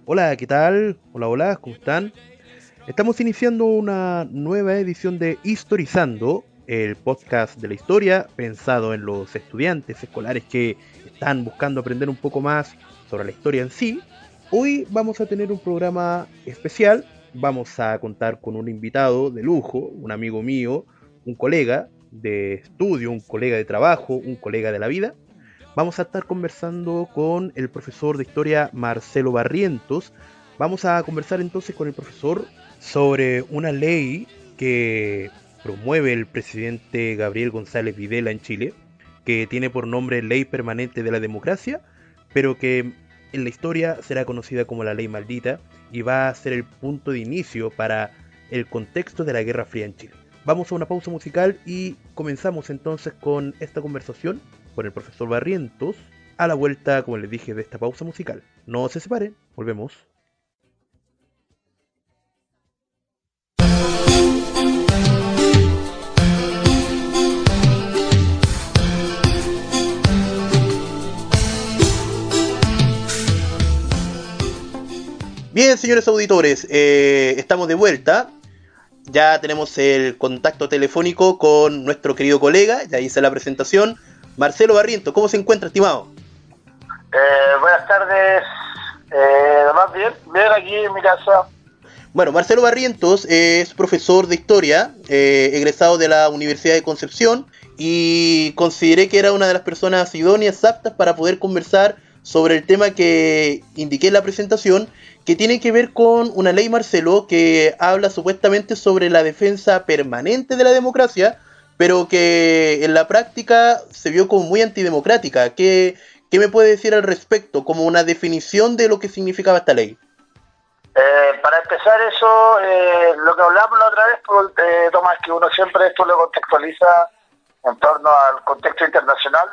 Hola, ¿qué tal? Hola, hola, ¿cómo están? Estamos iniciando una nueva edición de Historizando, el podcast de la historia pensado en los estudiantes escolares que están buscando aprender un poco más sobre la historia en sí. Hoy vamos a tener un programa especial. Vamos a contar con un invitado de lujo, un amigo mío, un colega de estudio, un colega de trabajo, un colega de la vida. Vamos a estar conversando con el profesor de historia Marcelo Barrientos. Vamos a conversar entonces con el profesor sobre una ley que promueve el presidente Gabriel González Videla en Chile, que tiene por nombre Ley Permanente de la Democracia, pero que en la historia será conocida como la Ley Maldita y va a ser el punto de inicio para el contexto de la Guerra Fría en Chile. Vamos a una pausa musical y comenzamos entonces con esta conversación con el profesor Barrientos a la vuelta, como les dije, de esta pausa musical. No se separen, volvemos. Bien, señores auditores, estamos de vuelta. Ya tenemos el contacto telefónico con nuestro querido colega, ya hice la presentación, Marcelo Barrientos. ¿Cómo se encuentra, estimado? Buenas tardes, más bien aquí en mi casa. Bueno, Marcelo Barrientos es profesor de historia, egresado de la Universidad de Concepción, y consideré que era una de las personas idóneas, aptas para poder conversar sobre el tema que indiqué en la presentación, que tiene que ver con una ley, Marcelo, que habla supuestamente sobre la defensa permanente de la democracia, pero que en la práctica se vio como muy antidemocrática. ¿Qué me puede decir al respecto, como una definición de lo que significaba esta ley? Para empezar eso, lo que hablamos la otra vez, Tomás, que uno siempre esto lo contextualiza en torno al contexto internacional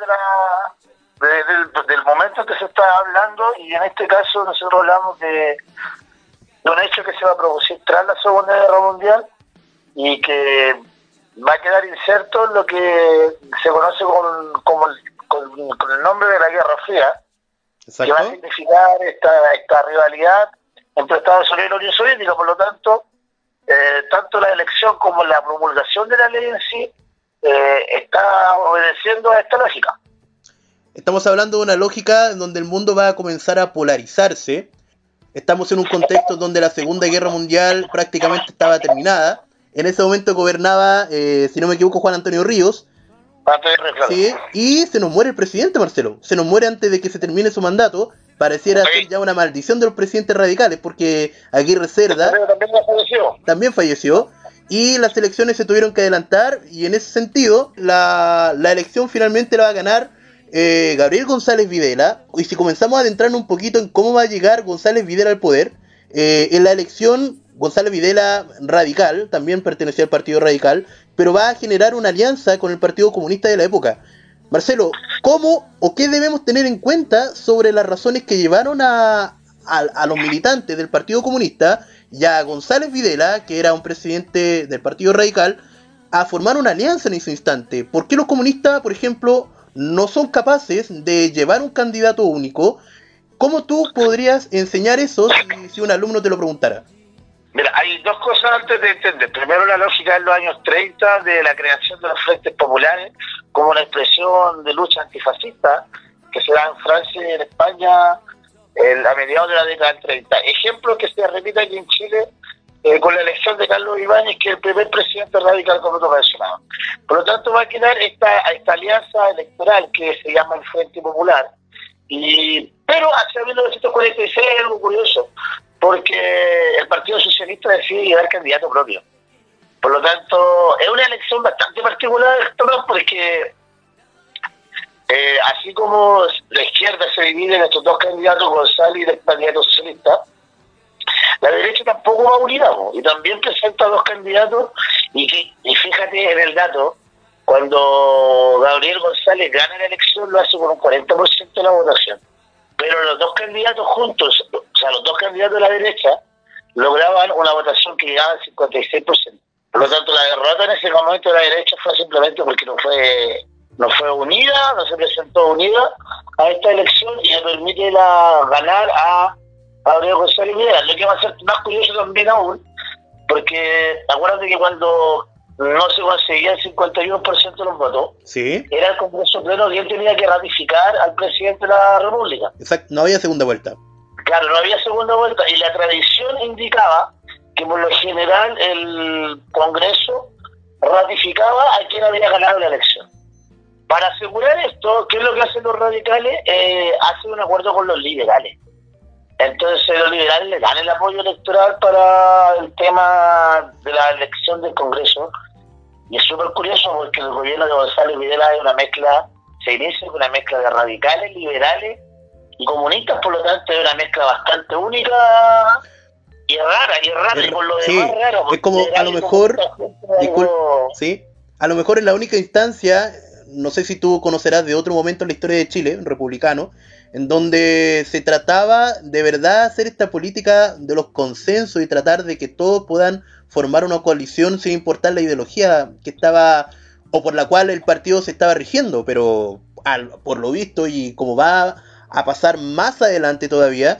del momento que se está hablando, y en este caso nosotros hablamos de un hecho que se va a producir tras la Segunda Guerra Mundial y que va a quedar inserto en lo que se conoce con el nombre de la Guerra Fría. Exacto. Que va a significar esta rivalidad entre Estados Unidos y la Unión Soviética. Por lo tanto, tanto la elección como la promulgación de la ley en sí está obedeciendo a esta lógica. Estamos hablando de una lógica en donde el mundo va a comenzar a polarizarse. Estamos en un contexto donde la Segunda Guerra Mundial prácticamente estaba terminada. En ese momento gobernaba, si no me equivoco, Juan Antonio Ríos. Claro. Sí, y se nos muere el presidente, Marcelo. Se nos muere antes de que se termine su mandato. Pareciera ser ya una maldición de los presidentes radicales, porque Aguirre Cerda también falleció. Y las elecciones se tuvieron que adelantar, y en ese sentido la elección finalmente la va a ganar Gabriel González Videla. Y si comenzamos a adentrarnos un poquito en cómo va a llegar González Videla al poder, en la elección González Videla, radical, también pertenecía al Partido Radical, pero va a generar una alianza con el Partido Comunista de la época. Marcelo, ¿cómo o qué debemos tener en cuenta sobre las razones que llevaron a los militantes del Partido Comunista y a González Videla, que era un presidente del Partido Radical, a formar una alianza en ese instante? ¿Por qué los comunistas, por ejemplo, no son capaces de llevar un candidato único? ¿Cómo tú podrías enseñar eso si un alumno te lo preguntara? Mira, hay dos cosas antes de entender. Primero, la lógica en los años 30 de la creación de los frentes populares como una expresión de lucha antifascista que se da en Francia y en España a mediados de la década del 30. Ejemplo que se repite aquí en Chile con la elección de Carlos Ibáñez, que es el primer presidente radical, como tú mencionabas. Por lo tanto, va a quedar esta alianza electoral que se llama el Frente Popular. Pero hacia 1946 es algo curioso, porque el Partido Socialista decide llevar candidato propio. Por lo tanto, es una elección bastante particular, porque así como la izquierda se divide en estos dos candidatos, González y el candidato socialista, la derecha tampoco va unida, y también presenta dos candidatos, y fíjate en el dato, cuando Gabriel González gana la elección lo hace con un 40% de la votación. Pero los dos candidatos juntos, o sea, los dos candidatos de la derecha, lograban una votación que llegaba al 56%. Por lo tanto, la derrota en ese momento de la derecha fue simplemente porque no fue unida, no se presentó unida a esta elección, y le permite ganar a Aurelio González Videla. Lo que va a ser más curioso también aún, porque acuérdate que cuando no se conseguía el 51% de los votos, Sí. era el Congreso Pleno que él tenía que ratificar al presidente de la República. Exacto, no había segunda vuelta. Claro, no había segunda vuelta, y la tradición indicaba que por lo general el Congreso ratificaba a quien había ganado la elección. Para asegurar esto, ¿qué es lo que hacen los radicales? Hacen un acuerdo con los liberales. Entonces los liberales le dan el apoyo electoral para el tema de la elección del Congreso. Y es súper curioso porque el gobierno de González Videla es una mezcla, se inicia con una mezcla de radicales, liberales y comunistas, por lo tanto es una mezcla bastante única y rara, y por lo demás Sí, raro. es como a lo mejor, sí, a lo mejor es la única instancia, no sé si tú conocerás de otro momento en la historia de Chile, republicano, en donde se trataba de verdad hacer esta política de los consensos y tratar de que todos puedan formar una coalición sin importar la ideología que estaba o por la cual el partido se estaba rigiendo, pero por lo visto y como va a pasar más adelante todavía,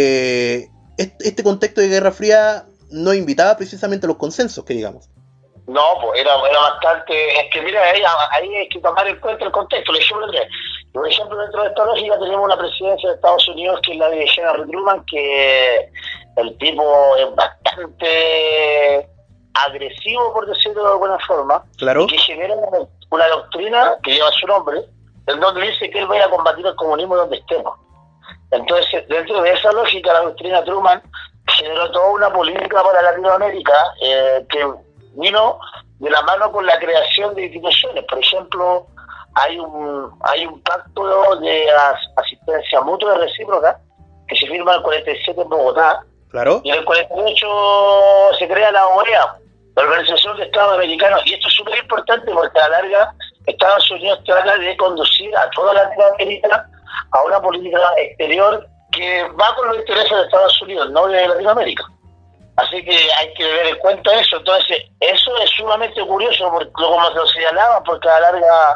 este contexto de Guerra Fría no invitaba precisamente a los consensos, que digamos. No, pues era bastante. Es que mira, ahí hay que tomar en cuenta el contexto. Por ejemplo, dentro de esta lógica tenemos una presidencia de Estados Unidos que es la de Henry Truman, que el tipo es bastante agresivo, por decirlo de alguna forma, Claro. y que genera una doctrina que lleva su nombre, en donde dice que él va a ir a combatir el comunismo donde estemos. Entonces, dentro de esa lógica, la doctrina Truman generó toda una política para Latinoamérica que vino de la mano con la creación de instituciones. Por ejemplo, hay un pacto de asistencia mutua y recíproca que se firma en el 47 en Bogotá. Claro. Y en el 48 se crea la OEA, la Organización de Estados Americanos. Y esto es súper importante porque a la larga Estados Unidos trata de conducir a toda Latinoamérica a una política exterior que va con los intereses de Estados Unidos, no de Latinoamérica. Así que hay que tener en cuenta eso. Entonces, eso es sumamente curioso, porque, como se señalaba, porque a la larga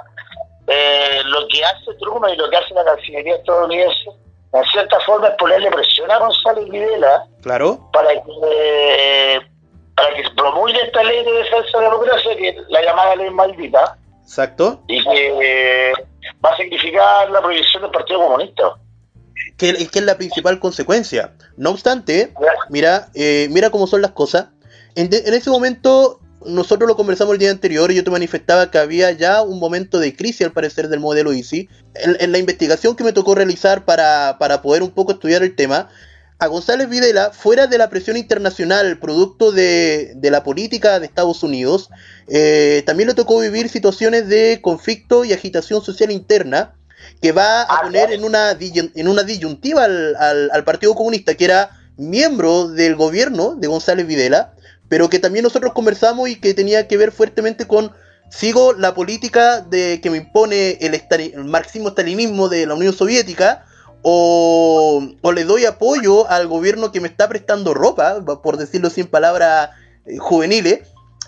lo que hace Truman y lo que hace la Cancillería estadounidense, en cierta forma, es ponerle presión a González Videla, claro, para que promulgue esta ley de defensa de la democracia, que es la llamada ley maldita. Exacto. Y que va a significar la prohibición del Partido Comunista. Que es la principal consecuencia. No obstante, mira cómo son las cosas. En ese momento, nosotros lo conversamos el día anterior y yo te manifestaba que había ya un momento de crisis, al parecer, del modelo ICI. En la investigación que me tocó realizar para poder un poco estudiar el tema, a González Videla, fuera de la presión internacional producto de la política de Estados Unidos, también le tocó vivir situaciones de conflicto y agitación social interna, que va a poner en una disyuntiva al Partido Comunista, que era miembro del gobierno de González Videla, pero que también nosotros conversamos y que tenía que ver fuertemente con: sigo la política de que me impone el marxismo-estalinismo de la Unión Soviética, o le doy apoyo al gobierno que me está prestando ropa, por decirlo sin palabras juveniles.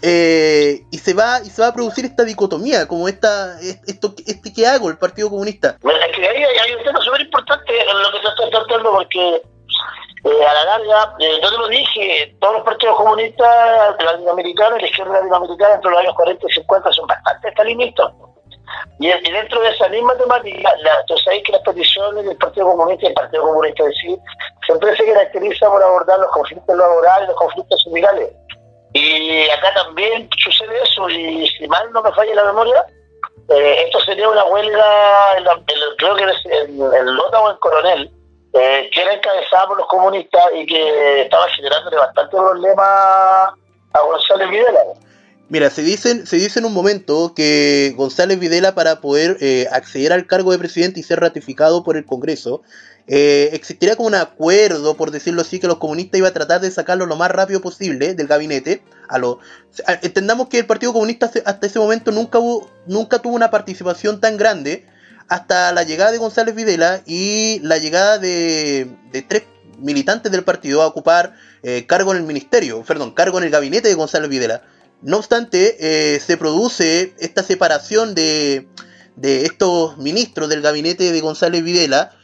Y se va a producir esta dicotomía, como ¿qué hago el Partido Comunista? Bueno, es que ahí hay un tema súper importante en lo que se está tratando, porque a la larga, yo te lo dije, todos los partidos comunistas latinoamericanos, la izquierda latinoamericana entre los años 40 y 50 son bastante estalinistas. Y dentro de esa misma temática, tú sabes que las peticiones del Partido Comunista y el Partido Comunista en sí siempre se caracteriza por abordar los conflictos laborales, los conflictos sindicales. Y acá también sucede eso, y si mal no me falla la memoria, esto sería una huelga, creo que en Lota o en Coronel, que era encabezada por los comunistas y que estaba generándole bastante problema a González Videla. Mira, se dice en un momento que González Videla, para poder acceder al cargo de presidente y ser ratificado por el Congreso, existiría como un acuerdo, por decirlo así, que los comunistas iban a tratar de sacarlo lo más rápido posible del gabinete. Entendamos que el Partido Comunista hasta ese momento nunca tuvo una participación tan grande, hasta la llegada de González Videla y la llegada de 3 militantes del partido a ocupar cargo en el gabinete de González Videla. No obstante, se produce esta separación de estos ministros del gabinete de González Videla,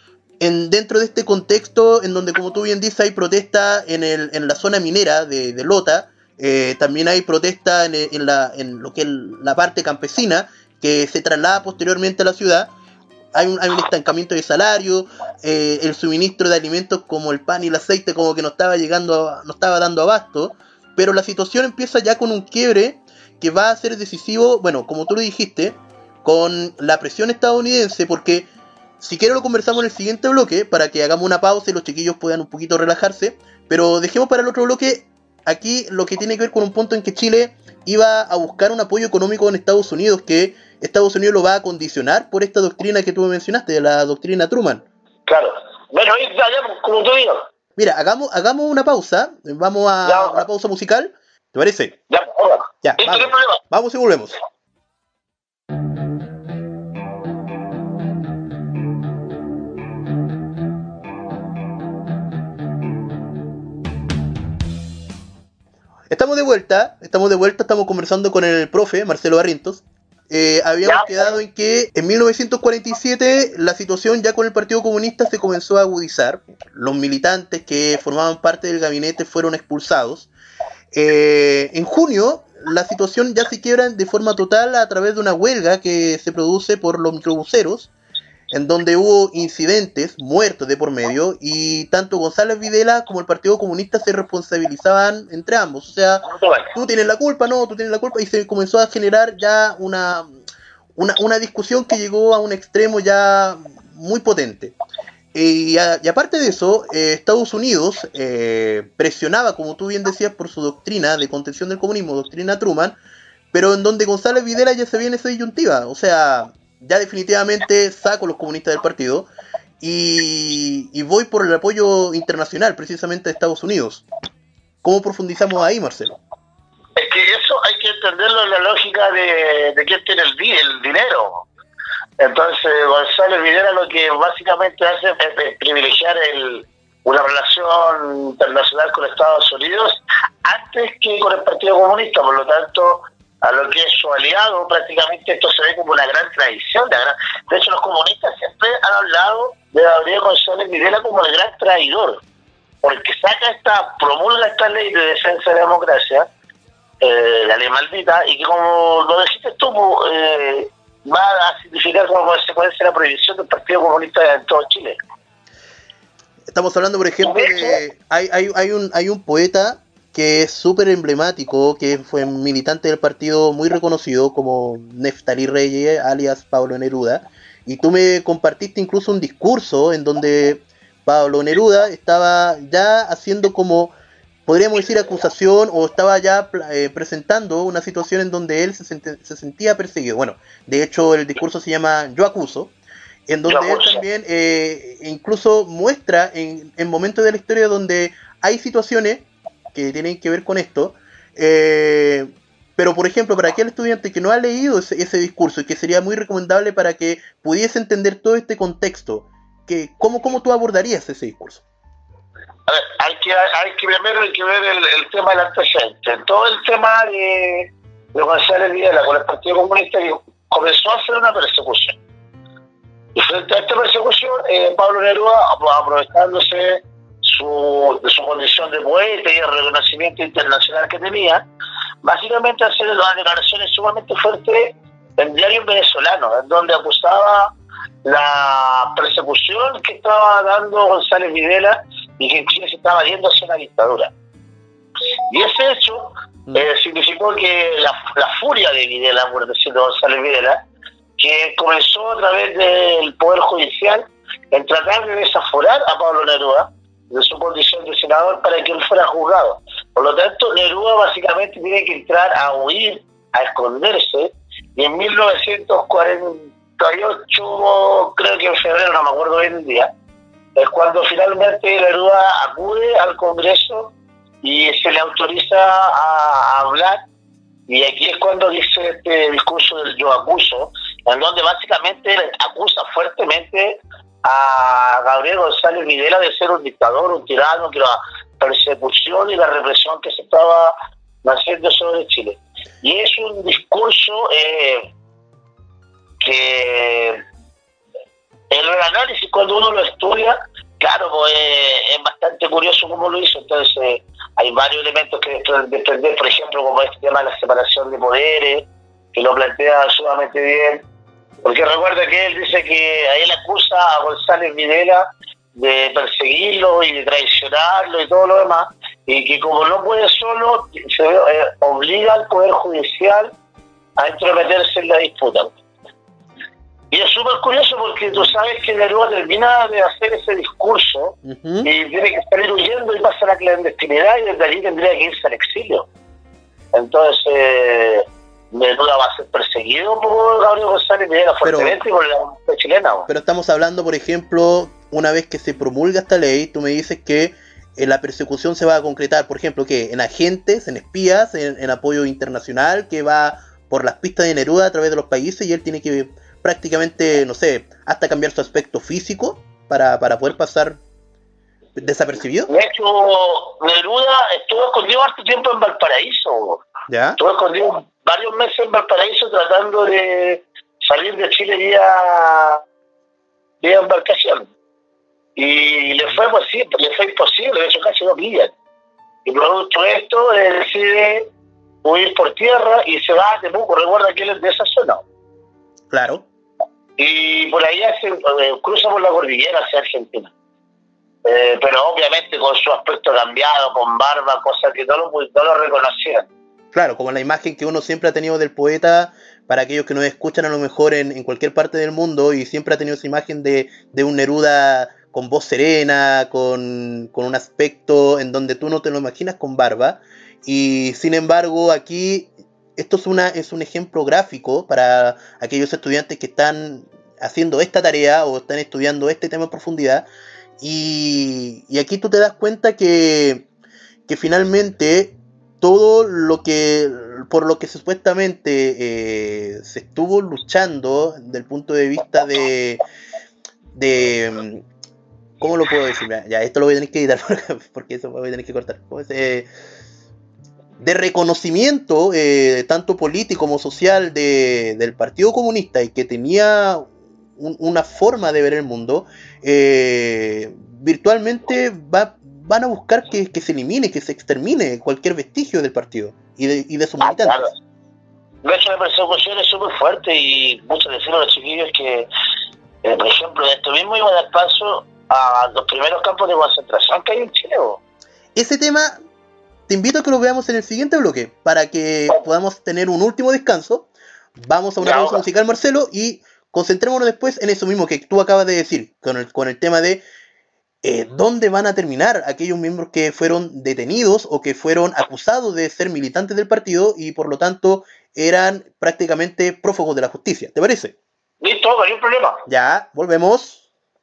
dentro de este contexto en donde, como tú bien dices, hay protesta en la zona minera de Lota, también hay protesta en lo que es la parte campesina, que se traslada posteriormente a la ciudad. Hay un estancamiento de salario, el suministro de alimentos como el pan y el aceite como que no estaba no estaba dando abasto, pero la situación empieza ya con un quiebre que va a ser decisivo, bueno, como tú lo dijiste, con la presión estadounidense, porque si quiero lo conversamos en el siguiente bloque, para que hagamos una pausa y los chiquillos puedan un poquito relajarse, pero dejemos para el otro bloque aquí lo que tiene que ver con un punto en que Chile iba a buscar un apoyo económico en Estados Unidos, que Estados Unidos lo va a condicionar por esta doctrina que tú mencionaste, de la doctrina Truman. Claro. Bueno, ya, como tú digas. Mira, hagamos una pausa, vamos a una pausa musical, ¿te parece? Ya, vamos y volvemos. Estamos de vuelta, estamos conversando con el profe Marcelo Barrientos. Habíamos quedado en que en 1947 la situación ya con el Partido Comunista se comenzó a agudizar. Los militantes que formaban parte del gabinete fueron expulsados. En junio la situación ya se quiebra de forma total a través de una huelga que se produce por los microbuseros, en donde hubo incidentes, muertos de por medio, y tanto González Videla como el Partido Comunista se responsabilizaban entre ambos. O sea, tú tienes la culpa, y se comenzó a generar ya una discusión que llegó a un extremo ya muy potente. Y aparte de eso, Estados Unidos presionaba, como tú bien decías, por su doctrina de contención del comunismo, doctrina Truman, pero en donde González Videla ya se viene esa disyuntiva. O sea, ya definitivamente saco a los comunistas del partido y voy por el apoyo internacional, precisamente de Estados Unidos. ¿Cómo profundizamos ahí, Marcelo? Es que eso hay que entenderlo en la lógica de quién tiene el dinero. Entonces González Videla lo que básicamente hace es privilegiar una relación internacional con Estados Unidos antes que con el Partido Comunista. Por lo tanto, a lo que es su aliado, prácticamente esto se ve como una gran traición. De hecho, los comunistas siempre han hablado de Gabriel González Videla como el gran traidor, porque promulga esta ley de defensa de la democracia, la ley maldita, y que, como lo dijiste tú, va a significar como consecuencia la prohibición del Partido Comunista en todo Chile. Estamos hablando, por ejemplo, de hay un poeta que es súper emblemático, que fue militante del partido muy reconocido, como Neftalí Reyes, alias Pablo Neruda, y tú me compartiste incluso un discurso en donde Pablo Neruda estaba ya haciendo como, podríamos decir, acusación, o estaba ya presentando una situación en donde él se sentía perseguido. Bueno, de hecho el discurso se llama Yo Acuso, en donde él también incluso muestra en momentos de la historia donde hay situaciones que tienen que ver con esto, pero por ejemplo, para aquel estudiante que no ha leído ese discurso, y que sería muy recomendable para que pudiese entender todo este contexto, ¿cómo tú abordarías ese discurso? A ver, primero hay que ver el tema del antecedente. Todo el tema de González Videla con el Partido Comunista comenzó a hacer una persecución. Y frente a esta persecución, Pablo Neruda, aprovechándose de su condición de poeta y el reconocimiento internacional que tenía, básicamente hacer unas declaraciones sumamente fuertes en diarios venezolanos, en donde acusaba la persecución que estaba dando González Videla y que en Chile se estaba yendo hacia una dictadura. Y ese hecho significó que la furia de Videla, por decirlo, González Videla, que comenzó a través del Poder Judicial en tratar de desaforar a Pablo Neruda de su condición de senador para que él fuera juzgado. Por lo tanto, Neruda básicamente tiene que entrar a huir, a esconderse, y en 1948, creo que en febrero, no me acuerdo bien el día, es cuando finalmente Neruda acude al Congreso y se le autoriza a hablar, y aquí es cuando dice este discurso del Yo Acuso, en donde básicamente acusa fuertemente a Gabriel González Videla de ser un dictador, un tirano, que la persecución y la represión que se estaba haciendo sobre Chile. Y es un discurso que en el análisis, cuando uno lo estudia, pero es bastante curioso cómo lo hizo. Entonces hay varios elementos que desprender, por ejemplo, como este tema de la separación de poderes, que lo plantea sumamente bien, porque recuerda que él dice que a él acusa a González Videla de perseguirlo y de traicionarlo y todo lo demás, y que como no puede solo, se obliga al Poder Judicial a entrometerse en la disputa. Y es súper curioso porque tú sabes que Neruda termina de hacer ese discurso y tiene que salir huyendo y pasa a la clandestinidad, y desde allí tendría que irse al exilio. Entonces Neruda va a ser perseguido por Gabriel González Videla fuertemente y por la comunidad chilena. Pero estamos hablando, por ejemplo, una vez que se promulga esta ley, tú me dices que la persecución se va a concretar, por ejemplo, que en agentes, en espías, en apoyo internacional, que va por las pistas de Neruda a través de los países, y él tiene que prácticamente, no sé, hasta cambiar su aspecto físico para poder pasar desapercibido. De hecho, Neruda estuvo escondido harto tiempo en Valparaíso. ¿Ya? Estuvo escondido varios meses en Valparaíso tratando de salir de Chile vía embarcación. Y le fue imposible, de hecho casi lo pillan. Y producto de esto, decide huir por tierra y se va a Temuco. Recuerda que él es de esa zona. Claro. Y por ahí cruza por la cordillera hacia Argentina. Pero obviamente con su aspecto cambiado, con barba, cosas que no lo reconocían. Claro, como la imagen que uno siempre ha tenido del poeta, para aquellos que nos escuchan a lo mejor en cualquier parte del mundo, y siempre ha tenido esa imagen de un Neruda con voz serena, con un aspecto en donde tú no te lo imaginas con barba. Y sin embargo aquí esto es un ejemplo gráfico para aquellos estudiantes que están haciendo esta tarea o están estudiando este tema en profundidad. Y aquí tú te das cuenta que finalmente todo por lo que supuestamente se estuvo luchando desde el punto de vista de ¿cómo lo puedo decir? Ya, esto lo voy a tener que editar porque eso voy a tener que cortar. De reconocimiento, tanto político como social, del Partido Comunista, y que tenía una forma de ver el mundo, virtualmente van a buscar que se elimine, que se extermine cualquier vestigio del partido y de sus militantes. Claro. De hecho, la persecución es súper fuerte, y muchos decían a los chiquillos que, por ejemplo, de esto mismo iba a dar paso a los primeros campos de concentración que hay en Chile. Ese tema te invito a que lo veamos en el siguiente bloque para que podamos tener un último descanso. Vamos a una pausa musical, Marcelo, y concentrémonos después en eso mismo que tú acabas de decir, con el tema de dónde van a terminar aquellos miembros que fueron detenidos o que fueron acusados de ser militantes del partido y por lo tanto eran prácticamente prófugos de la justicia. ¿Te parece? Listo, no hay un problema. Ya, volvemos.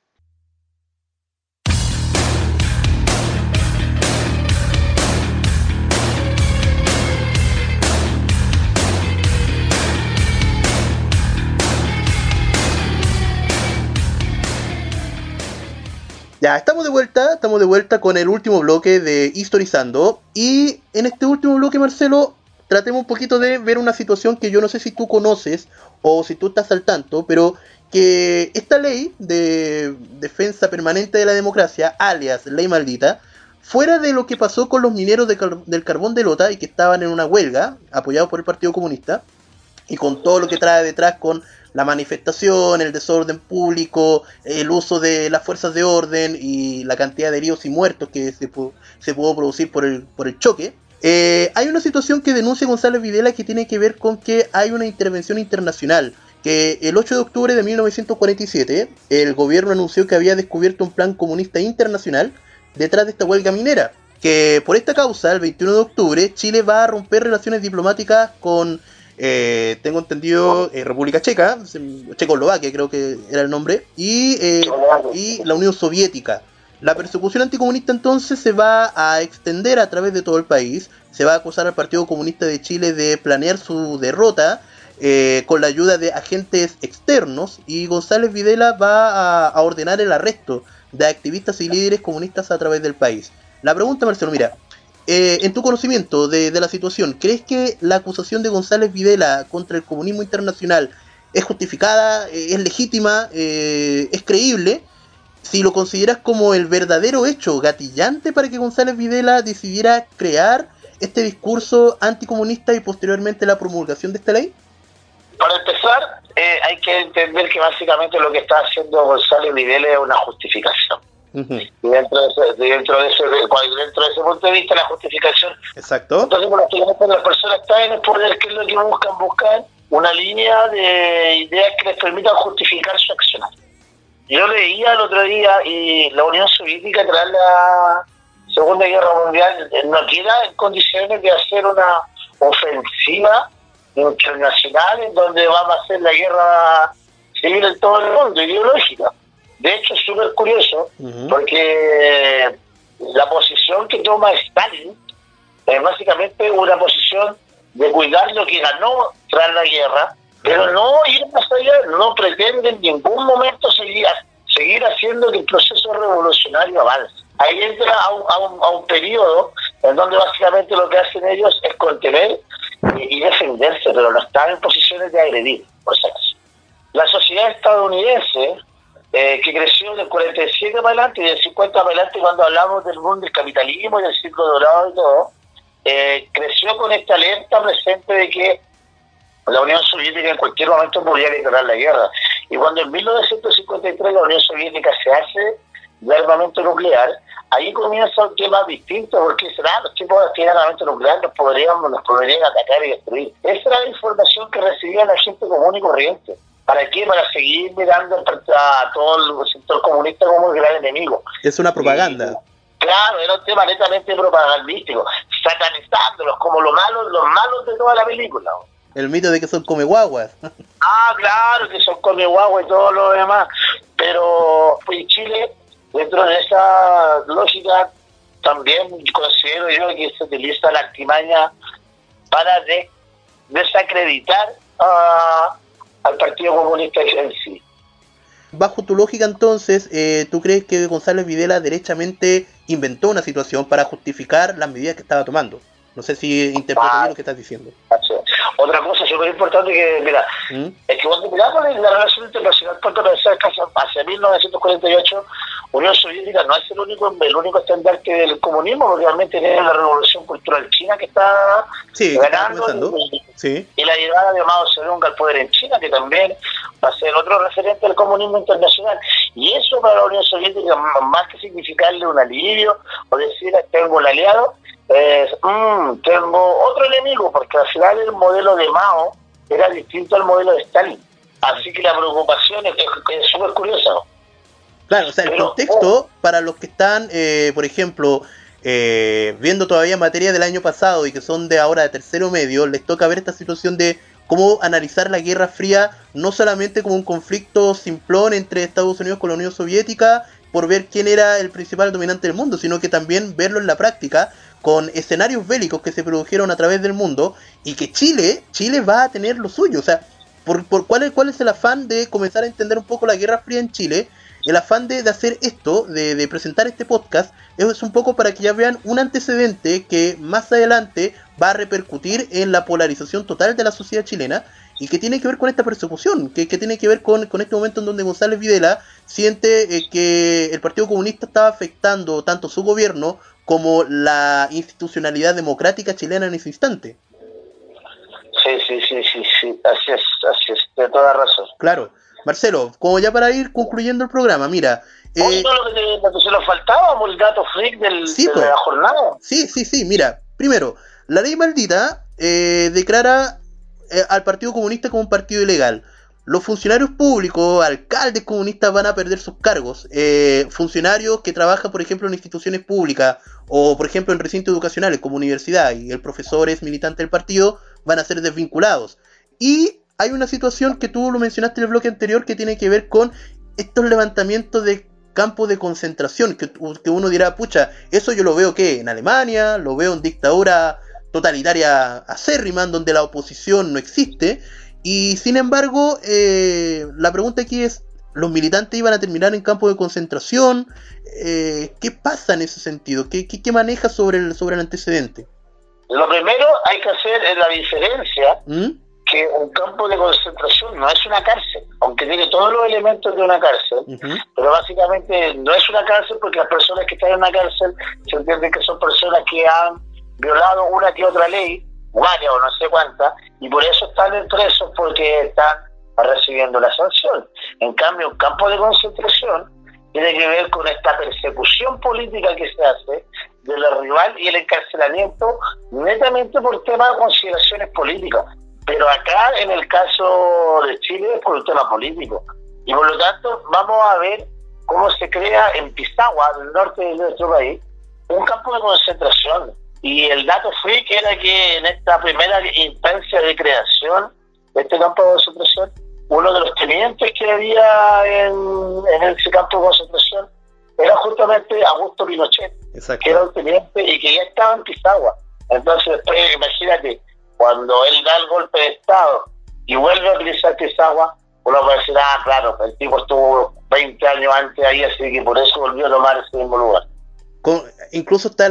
Ya, estamos de vuelta con el último bloque de Historizando. Y en este último bloque, Marcelo, tratemos un poquito de ver una situación que yo no sé si tú conoces o si tú estás al tanto, pero que esta ley de defensa permanente de la democracia, alias ley maldita, fuera de lo que pasó con los mineros del carbón de Lota y que estaban en una huelga, apoyados por el Partido Comunista, y con todo lo que trae detrás con la manifestación, el desorden público, el uso de las fuerzas de orden y la cantidad de heridos y muertos que se pudo producir por el choque. Hay una situación que denuncia González Videla que tiene que ver con que hay una intervención internacional. Que el 8 de octubre de 1947 el gobierno anunció que había descubierto un plan comunista internacional detrás de esta huelga minera. Que por esta causa, el 21 de octubre, Chile va a romper relaciones diplomáticas con... tengo entendido República Checa, Checoslovaquia creo que era el nombre, y la Unión Soviética. La persecución anticomunista entonces se va a extender a través de todo el país. Se va a acusar al Partido Comunista de Chile de planear su derrota con la ayuda de agentes externos, y González Videla va a ordenar el arresto de activistas y líderes comunistas a través del país. La pregunta, Marcelo, mira, en tu conocimiento de la situación, ¿crees que la acusación de González Videla contra el comunismo internacional es justificada, es legítima, es creíble? si lo consideras como el verdadero hecho gatillante para que González Videla decidiera crear este discurso anticomunista y posteriormente la promulgación de esta ley. Para empezar, hay que entender que básicamente lo que está haciendo González Videla es una justificación. Uh-huh. Y dentro de ese punto de vista, la justificación. Exacto. Entonces, por cuando las personas están en el poder, ¿qué es lo que buscan una línea de ideas que les permitan justificar su accionar. Yo leía el otro día, y la Unión Soviética tras la Segunda Guerra Mundial no queda en condiciones de hacer una ofensiva internacional en donde vamos a hacer la guerra civil en todo el mundo, ideológica. De hecho, es súper curioso, porque la posición que toma Stalin es básicamente una posición de cuidar lo que ganó tras la guerra, pero no ir más allá, no pretende en ningún momento seguir haciendo que el proceso revolucionario avance. Ahí entra a un periodo en donde básicamente lo que hacen ellos es contener y defenderse, pero no están en posiciones de agredir, por si acaso. La sociedad estadounidense, que creció del 47 para adelante y del 50 para adelante, cuando hablamos del mundo del capitalismo y del ciclo dorado y todo, creció con esta alerta presente de que la Unión Soviética en cualquier momento podría declarar la guerra. Y cuando en 1953 la Unión Soviética se hace de armamento nuclear, ahí comienza un tema distinto, porque los tipos que tienen armamento nuclear nos podrían atacar y destruir. Esa era la información que recibía la gente común y corriente. ¿Para qué? Para seguir mirando a todo el sector comunista como el gran enemigo. Es una propaganda. Claro, era un tema netamente propagandístico, satanizándolos como los malos de toda la película. El mito de que son comeguaguas. Claro, que son comeguaguas y todo lo demás. Pero en Chile, dentro de esa lógica, también considero yo que se utiliza la artimaña para desacreditar al Partido Comunista en sí. Bajo tu lógica, entonces, ¿tú crees que González Videla derechamente inventó una situación para justificar las medidas que estaba tomando? No sé si interpreto bien lo que estás diciendo. Otra cosa súper importante que, mira, es que cuando miramos la relación internacional, cuando pensar que hacia 1948, Unión Soviética no es el único estandarte del comunismo, porque realmente tiene la revolución cultural china que está ganando, y la llegada de Mao Zedong al poder en China, que también va a ser otro referente del comunismo internacional. Y eso para la Unión Soviética, más que significarle un alivio o decir tengo un aliado, tengo otro enemigo, porque al final el modelo de Mao era distinto al modelo de Stalin. Así que la preocupación es súper curiosa. Claro, o sea, el contexto para los que están, por ejemplo, viendo todavía materia del año pasado y que son de ahora de tercero medio, les toca ver esta situación de cómo analizar la Guerra Fría no solamente como un conflicto simplón entre Estados Unidos con la Unión Soviética por ver quién era el principal dominante del mundo, sino que también verlo en la práctica con escenarios bélicos que se produjeron a través del mundo, y que Chile va a tener lo suyo. O sea, ¿cuál es el afán de comenzar a entender un poco la Guerra Fría en Chile? El afán de hacer esto, de presentar este podcast, es un poco para que ya vean un antecedente que más adelante va a repercutir en la polarización total de la sociedad chilena, y que tiene que ver con esta persecución, que tiene que ver con este momento en donde González Videla siente que el Partido Comunista estaba afectando tanto su gobierno como la institucionalidad democrática chilena en ese instante. Sí, así es, de toda razón. Claro. Marcelo, como ya para ir concluyendo el programa, mira... lo que se nos faltaba, el dato freak de la jornada. Sí, mira, primero, la ley maldita declara al Partido Comunista como un partido ilegal. Los funcionarios públicos, alcaldes comunistas, van a perder sus cargos. Funcionarios que trabajan, por ejemplo, en instituciones públicas o, por ejemplo, en recintos educacionales como universidad, y el profesor es militante del partido, van a ser desvinculados. Y hay una situación que tú lo mencionaste en el bloque anterior, que tiene que ver con estos levantamientos de campos de concentración, que uno dirá, pucha, eso yo lo veo en Alemania, lo veo en dictadura totalitaria acérrima, donde la oposición no existe. Y sin embargo, la pregunta aquí es, ¿los militantes iban a terminar en campos de concentración? ¿Qué pasa en ese sentido? ¿Qué maneja sobre el antecedente? Lo primero hay que hacer es la diferencia, que un campo de concentración no es una cárcel, aunque tiene todos los elementos de una cárcel, pero básicamente no es una cárcel porque las personas que están en una cárcel se entienden que son personas que han violado una que otra ley, varias o no sé cuántas, y por eso están presos porque están recibiendo la sanción. En cambio, un campo de concentración tiene que ver con esta persecución política que se hace de la rival y el encarcelamiento netamente por temas de consideraciones políticas. Pero acá, en el caso de Chile, es por un tema político. Y por lo tanto, vamos a ver cómo se crea en Pisagua, del norte de nuestro país, un campo de concentración. Y el dato freak era que en esta primera instancia de creación de este campo de concentración, uno de los tenientes que había en ese campo de concentración era justamente Augusto Pinochet. Exacto. Que era un teniente y que ya estaba en Pisagua. Entonces, después, imagínate, cuando él da el golpe de Estado y vuelve a utilizar Pisagua, uno puede decir, claro, el tipo estuvo 20 años antes ahí, así que por eso volvió a tomar ese mismo lugar. Incluso está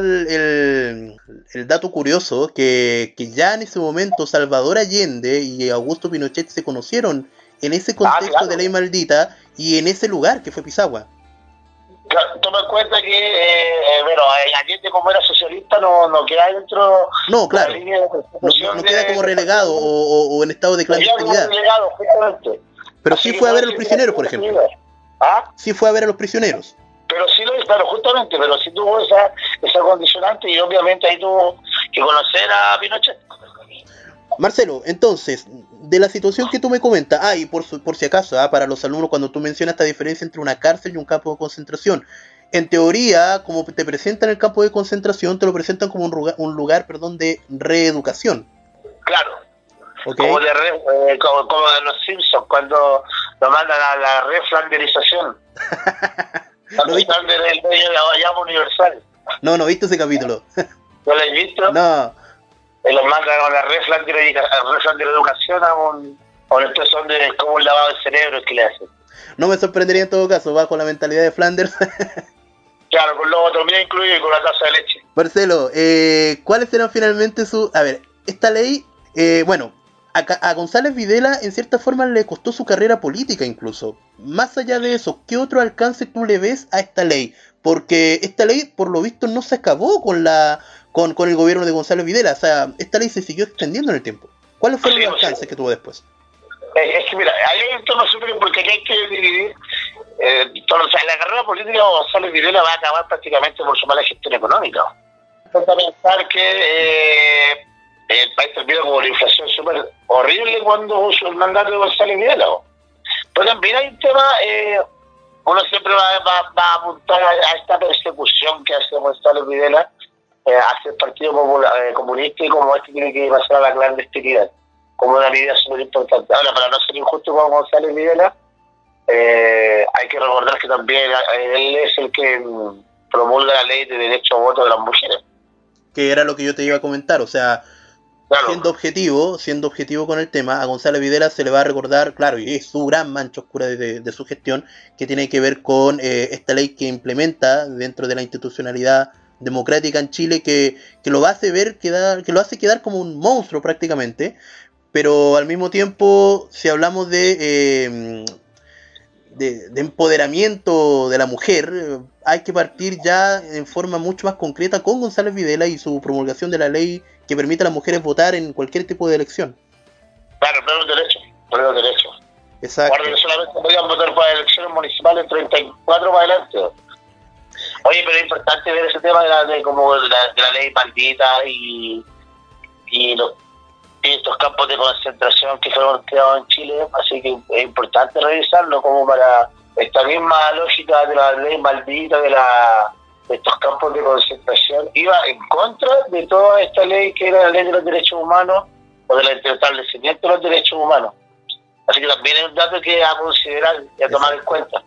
el dato curioso que ya en ese momento Salvador Allende y Augusto Pinochet se conocieron en ese contexto claro. de ley maldita y en ese lugar que fue Pisagua. Claro, toma en cuenta que Allende, como era socialista, no queda dentro de la línea de no queda como relegado o en estado de clandestinidad. Relegado, justamente. Pero así sí fue a ver a los prisioneros, por ejemplo. Sí fue a ver a los prisioneros. Pero sí lo claro, justamente, pero sí tuvo esa condicionante y obviamente ahí tuvo que conocer a Pinochet. Marcelo, entonces, de la situación que tú me comentas, y por si acaso, para los alumnos, cuando tú mencionas esta diferencia entre una cárcel y un campo de concentración, en teoría, como te presentan el campo de concentración, te lo presentan como un lugar de reeducación. Claro. Okay. Como de los Simpsons, cuando lo mandan a la reflanderización. ¿No viste? El dueño de la llama universal. No viste ese capítulo. ¿No lo has visto? No. Los mandan a la reflanderización a una expresión de como un lavado de cerebro que le hacen. No me sorprendería en todo caso, bajo la mentalidad de Flanders. Claro, con lobotomía incluido y con la taza de leche. Marcelo, ¿cuáles serán finalmente sus... A ver, esta ley, a González Videla en cierta forma le costó su carrera política incluso. Más allá de eso, ¿qué otro alcance tú le ves a esta ley? Porque esta ley, por lo visto, no se acabó con el gobierno de González Videla. O sea, esta ley se siguió extendiendo en el tiempo. ¿Cuáles fueron los alcances que tuvo después? Es que mira, hay un tema súper porque aquí hay que dividir. La carrera política de González Videla va a acabar prácticamente por su mala gestión económica. Intenta pensar que el país terminó con una inflación súper horrible cuando usó el mandato de González Videla. Pero también hay un tema, uno siempre va a apuntar a esta persecución que hace González Videla hacia el Partido Popular, Comunista, y como este tiene que pasar a la clandestinidad, como una medida súper importante. Ahora, para no ser injusto con González Videla, hay que recordar que también él es el que promulga la ley de derecho a voto de las mujeres. Que era lo que yo te iba a comentar, o sea, claro. Siendo objetivo con el tema, a González Videla se le va a recordar, claro, y es su gran mancha oscura de su gestión, que tiene que ver con esta ley que implementa dentro de la institucionalidad democrática en Chile, que lo hace que lo hace quedar como un monstruo prácticamente, pero al mismo tiempo, si hablamos de empoderamiento de la mujer, hay que partir ya en forma mucho más concreta con González Videla y su promulgación de la ley que permite a las mujeres votar en cualquier tipo de elección. Claro, pleno derecho. Exacto. Guarda que solamente podían votar para elecciones municipales 34 para adelante. Oye, pero es importante ver ese tema de la ley maldita y estos campos de concentración que fueron creados en Chile, así que es importante revisarlo como para esta misma lógica de la ley maldita de estos campos de concentración. Iba en contra de toda esta ley que era la ley de los derechos humanos o del establecimiento de los derechos humanos. Así que también es un dato que a considerar y a tomar en cuenta.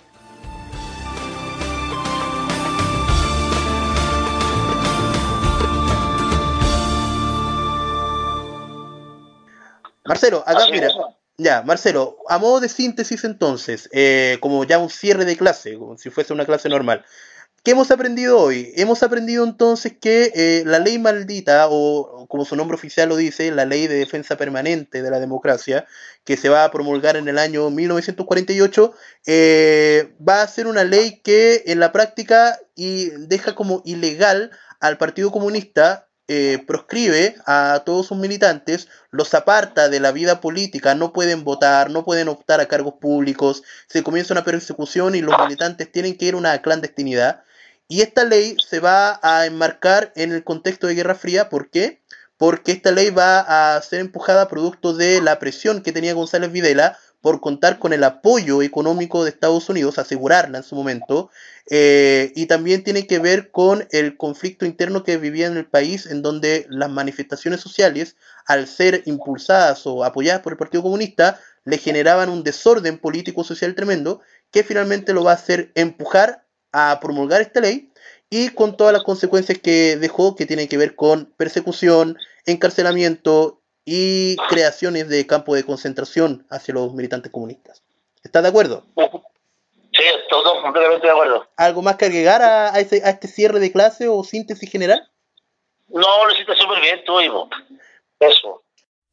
Marcelo, acá mira, ya, Marcelo, a modo de síntesis entonces, como ya un cierre de clase, como si fuese una clase normal, ¿Qué hemos aprendido hoy? Hemos aprendido entonces que la ley maldita, o como su nombre oficial lo dice, la Ley de Defensa Permanente de la Democracia, que se va a promulgar en el año 1948, va a ser una ley que en la práctica deja como ilegal al Partido Comunista, proscribe a todos sus militantes, los aparta de la vida política, no pueden votar, no pueden optar a cargos públicos, se comienza una persecución y los militantes tienen que ir a una clandestinidad. Y esta ley se va a enmarcar en el contexto de Guerra Fría. ¿Por qué? Porque esta ley va a ser empujada producto de la presión que tenía González Videla por contar con el apoyo económico de Estados Unidos, asegurarla en su momento, y también tiene que ver con el conflicto interno que vivía en el país, en donde las manifestaciones sociales, al ser impulsadas o apoyadas por el Partido Comunista, le generaban un desorden político-social tremendo, que finalmente lo va a hacer empujar a promulgar esta ley, y con todas las consecuencias que dejó, que tienen que ver con persecución, encarcelamiento y creaciones de campos de concentración hacia los militantes comunistas. ¿Estás de acuerdo? Sí, todo completamente de acuerdo. ¿Algo más que agregar a este cierre de clase o síntesis general? No, lo hiciste súper bien tú, Ivo. Eso.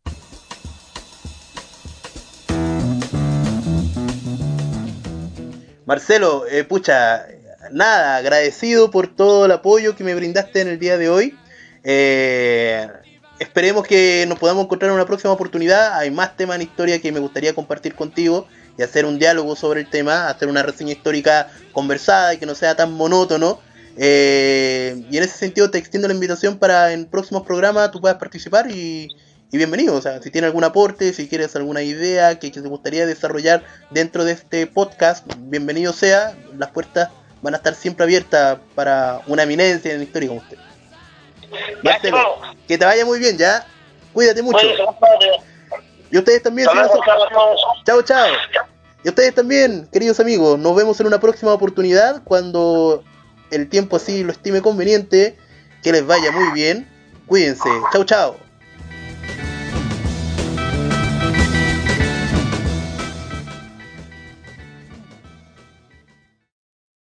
Marcelo, pucha, nada, agradecido por todo el apoyo que me brindaste en el día de hoy. Esperemos que nos podamos encontrar en una próxima oportunidad. Hay más temas en historia que me gustaría compartir contigo y hacer un diálogo sobre el tema, hacer una reseña histórica conversada y que no sea tan monótono. Y en ese sentido te extiendo la invitación para en próximos programas tú puedas participar y bienvenido. O sea, si tienes algún aporte, si quieres alguna idea que te gustaría desarrollar dentro de este podcast, bienvenido sea. Las puertas van a estar siempre abiertas para una eminencia en la historia como usted. Marcelo, que te vaya muy bien, ya. Cuídate mucho. Y ustedes también. Chao, chao. Y ustedes también, queridos amigos. Nos vemos en una próxima oportunidad cuando el tiempo así lo estime conveniente. Que les vaya muy bien. Cuídense. Chao, chao.